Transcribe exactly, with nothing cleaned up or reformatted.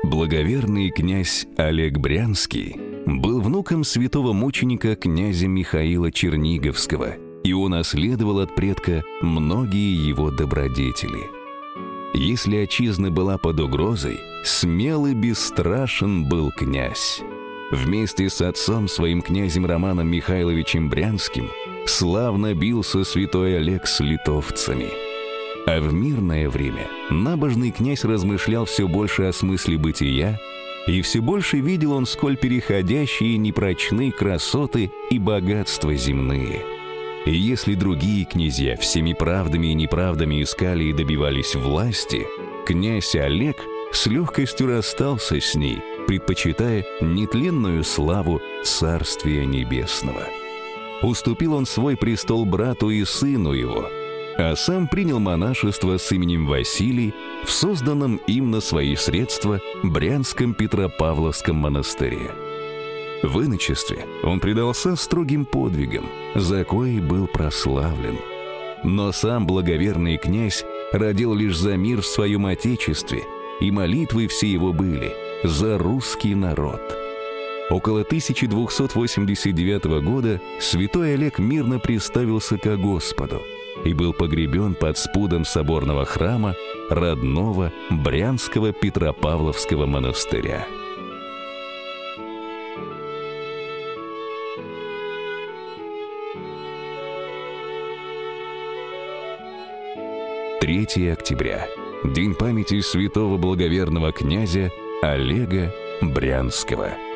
Благоверный князь Олег Брянский был внуком святого мученика князя Михаила Черниговского и унаследовал от предка многие его добродетели. Если отчизна была под угрозой, смел и бесстрашен был князь. Вместе с отцом своим князем Романом Михайловичем Брянским славно бился святой Олег с литовцами. А в мирное время набожный князь размышлял все больше о смысле бытия, и все больше видел он, сколь переходящие непрочны красоты и богатства земные. И если другие князья всеми правдами и неправдами искали и добивались власти, князь Олег с легкостью расстался с ней, предпочитая нетленную славу Царствия Небесного. Уступил он свой престол брату и сыну его, а сам принял монашество с именем Василий в созданном им на свои средства Брянском Петропавловском монастыре. В иночестве он предался строгим подвигам, за кои был прославлен. Но сам благоверный князь родил лишь за мир в своем отечестве, и молитвы все его были за русский народ. Около тысяча двести восемьдесят девятого года святой Олег мирно приставился ко Господу и был погребен под спудом соборного храма родного Брянского Петропавловского монастыря. третьего октября. День памяти святого благоверного князя Олега Брянского.